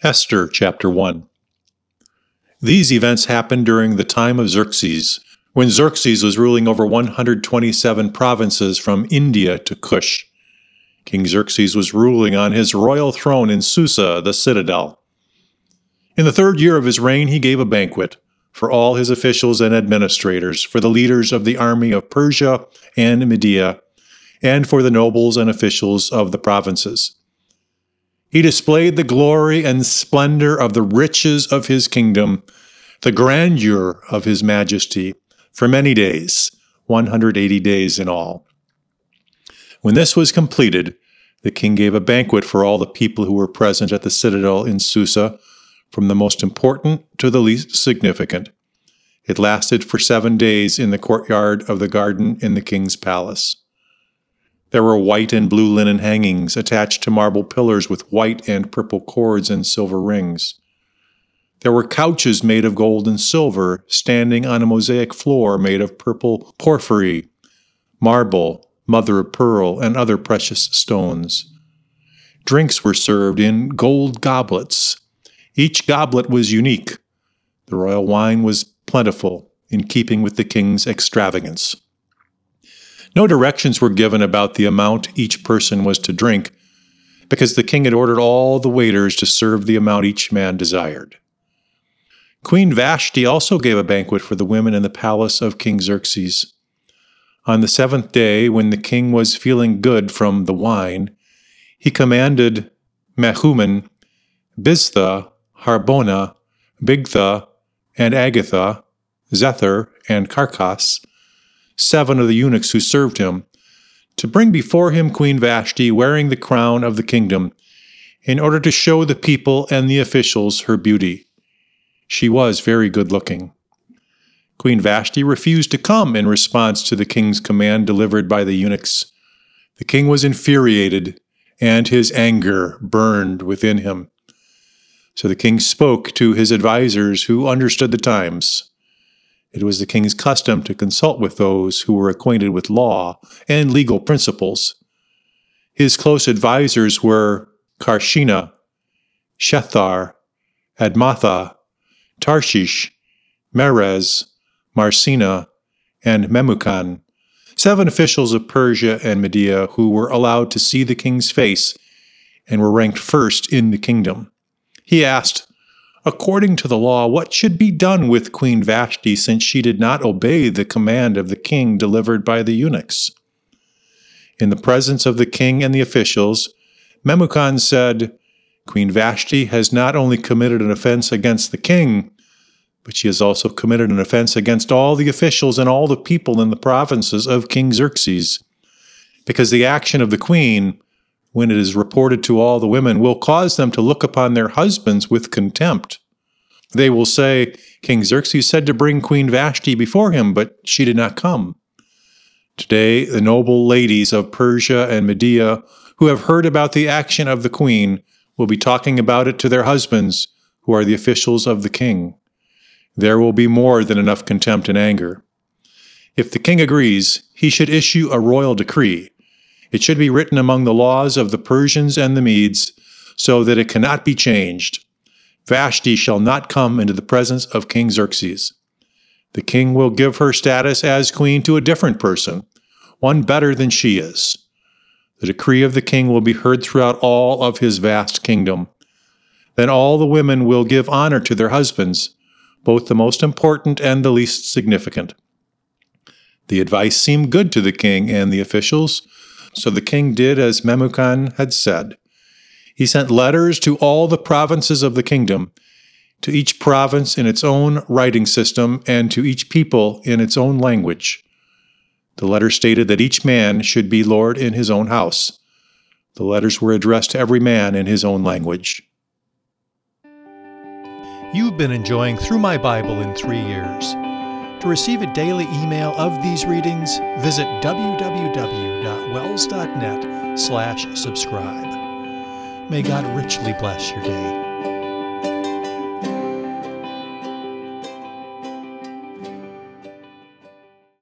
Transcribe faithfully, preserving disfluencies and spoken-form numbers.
Esther chapter one. These events happened during the time of Xerxes, when Xerxes was ruling over one hundred twenty-seven provinces from India to Cush. King Xerxes was ruling on his royal throne in Susa, the citadel. In the third year of his reign, he gave a banquet for all his officials and administrators, for the leaders of the army of Persia and Media, and for the nobles and officials of the provinces. He displayed the glory and splendor of the riches of his kingdom, the grandeur of his majesty, for many days, one hundred eighty days in all. When this was completed, the king gave a banquet for all the people who were present at the citadel in Susa, from the most important to the least significant. It lasted for seven days in the courtyard of the garden in the king's palace. There were white and blue linen hangings attached to marble pillars with white and purple cords and silver rings. There were couches made of gold and silver, standing on a mosaic floor made of purple porphyry, marble, mother of pearl, and other precious stones. Drinks were served in gold goblets. Each goblet was unique. The royal wine was plentiful, in keeping with the king's extravagance. No directions were given about the amount each person was to drink, because the king had ordered all the waiters to serve the amount each man desired. Queen Vashti also gave a banquet for the women in the palace of King Xerxes. On the seventh day, when the king was feeling good from the wine, he commanded Mehuman, Biztha, Harbona, Bigtha, and Agatha, Zethar, and Carcas, seven of the eunuchs who served him, to bring before him Queen Vashti wearing the crown of the kingdom, in order to show the people and the officials her beauty. She was very good-looking. Queen Vashti refused to come in response to the king's command delivered by the eunuchs. The king was infuriated, and his anger burned within him. So the king spoke to his advisers who understood the times. It was the king's custom to consult with those who were acquainted with law and legal principles. His close advisers were Karshina, Shethar, Admatha, Tarshish, Merez, Marsina, and Memucan, seven officials of Persia and Media who were allowed to see the king's face and were ranked first in the kingdom. He asked, according to the law, what should be done with Queen Vashti, since she did not obey the command of the king delivered by the eunuchs? In the presence of the king and the officials, Memucan said, Queen Vashti has not only committed an offense against the king, but she has also committed an offense against all the officials and all the people in the provinces of King Xerxes, because the action of the queen, when it is reported to all the women, will cause them to look upon their husbands with contempt. They will say, King Xerxes said to bring Queen Vashti before him, but she did not come. Today, the noble ladies of Persia and Media, who have heard about the action of the queen, will be talking about it to their husbands, who are the officials of the king. There will be more than enough contempt and anger. If the king agrees, he should issue a royal decree. It should be written among the laws of the Persians and the Medes, so that it cannot be changed. Vashti shall not come into the presence of King Xerxes. The king will give her status as queen to a different person, one better than she is. The decree of the king will be heard throughout all of his vast kingdom. Then all the women will give honor to their husbands, both the most important and the least significant. The advice seemed good to the king and the officials, so the king did as Memucan had said. He sent letters to all the provinces of the kingdom, to each province in its own writing system, and to each people in its own language. The letter stated that each man should be lord in his own house. The letters were addressed to every man in his own language. You've been enjoying Through My Bible in Three Years. To receive a daily email of these readings, visit w w w dot wells dot net slash subscribe. May God richly bless your day.